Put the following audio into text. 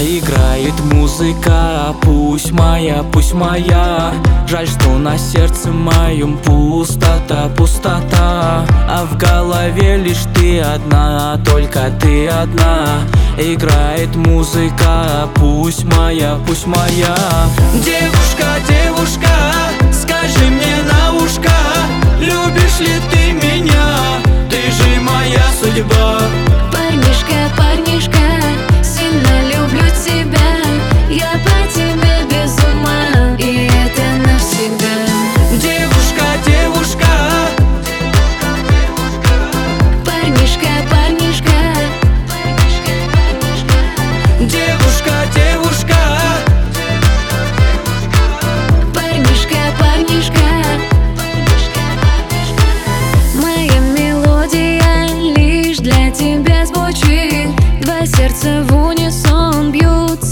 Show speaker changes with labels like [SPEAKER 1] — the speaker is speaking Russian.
[SPEAKER 1] Играет музыка, пусть моя, пусть моя. Жаль, что на сердце моем пустота, пустота. А в голове лишь ты одна, только ты одна. Играет музыка, пусть моя, пусть моя. Девушка, девушка, скажи мне на ушко, любишь ли ты меня? Ты же моя судьба.
[SPEAKER 2] Парнишка, парнишка, сильно люблю тебя. Я по тебе без ума, и это навсегда.
[SPEAKER 1] Девушка, девушка,
[SPEAKER 2] парнишка, парнишка,
[SPEAKER 1] девушка, девушка,
[SPEAKER 2] парнишка, парнишка. Моя мелодия лишь для тебя звучит. Два сердца в унисон бьются.